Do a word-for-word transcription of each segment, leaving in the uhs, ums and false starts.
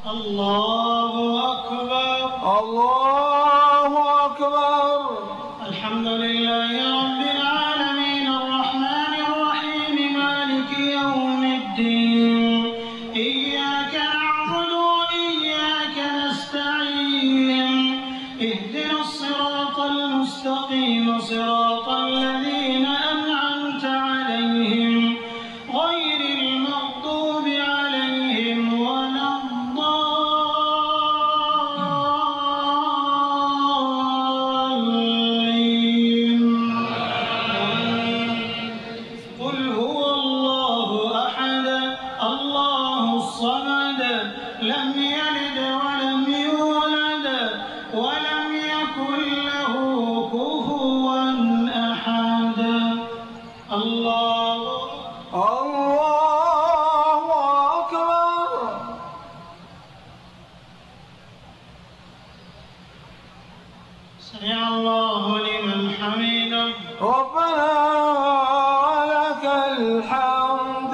الله أكبر. الله أكبر. الحمد لله رب العالمين الرحمن الرحيم مالك يوم الدين. إياك نعبد وإياك نستعين. اهدنا الصراط المستقيم صراط الذين أنعمت عليهم غير المغضوب عليهم ولا الضالين. قل هو الله أحد الله الصمد لم يلد ولم يولد ولم يكن له كفوا أحد. الله الله أكبر. سمع الله لمن حمده. ربنا لك الحمد.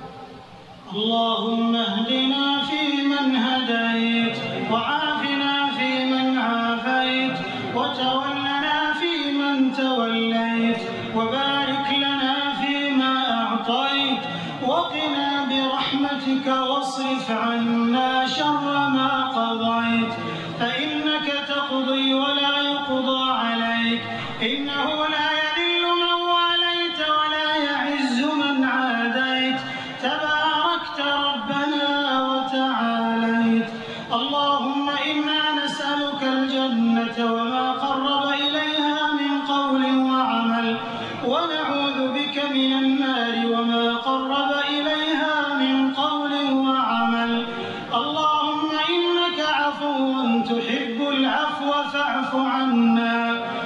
اللهم اهدنا فيمن هديت وعافنا فيمن عافيت وتولنا فيمن توليت وبارك لنا فيما أعطيت وقنا برحمتك واصرف عنا شر ما قضيت فإنك تقضي ولا يقضى عليك إنه لا يذل من واليت ولا يعز من عاديت تباركت ربنا وتعاليت. اللهم إنا نسألك الجنة وما قرب إليها من قول وعمل ونعوذ بك من النار وما قرب إليها من قول وعمل. اللهم إنك عفو تحب العفو فاعف عنا.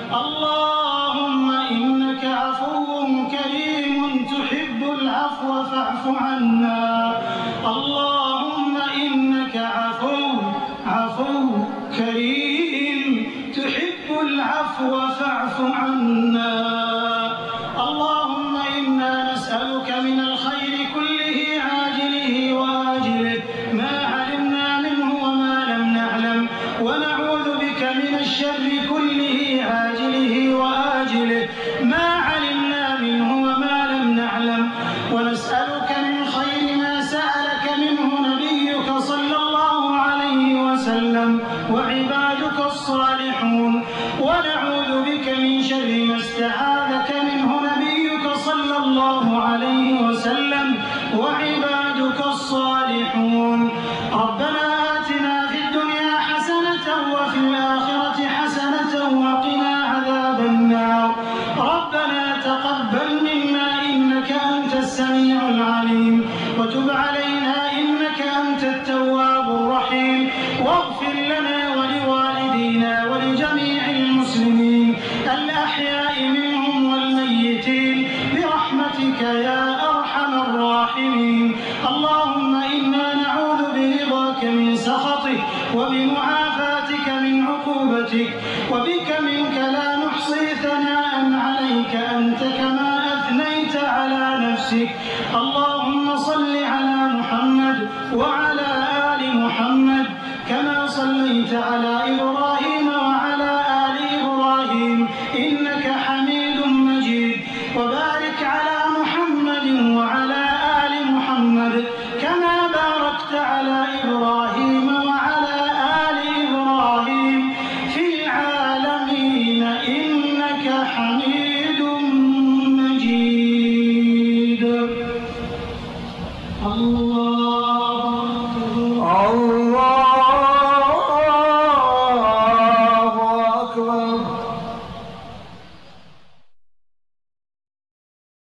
اللهم إنك عفو كريم تحب العفو فاعف عنا. اللهم إنك عفو عفو كريم تحب العفو فاعف عنا. اللهم إنا نسألك من الخير كله عاجله وآجله ما علمنا منه وما لم نعلم ونعوذ بك من الشر كله عاجله وآجله ما علمنا منه وما لم نعلم ونسألك من خير ما سألك منه نبيك صلى الله عليه وسلم وعبادك الصالحون ونعوذ بك من شر ما استعاذك منه نبيك صلى الله عليه وسلم وعبادك الصالحون. ربنا آتنا في الدنيا حسنة وفي الآخرة حسنة وقنا عذاب النار. ربنا تقبل منا إنك أنت السميع العليم وتب علينا إنك أنت التواب الرحيم واغفر لنا ولوالدينا ولجميع المسلمين الأحياء منهم والميتين برحمتك يا أرحم الراحمين. اللهم إنا نعوذ برضاك من سخطك وبمعافاتك من عقوبتك وبك منك لا نحصي ثناء عليك أنت كما أثنيت على نفسك. اللهم صل على محمد وعلى آل محمد كما صليت على إبراهيم وعلى آل إبراهيم إنك حميد مجيد وبارك على محمد وعلى آل محمد كما باركت على إبراهيم وعلى آل إبراهيم في العالمين إنك حميد مجيد. الله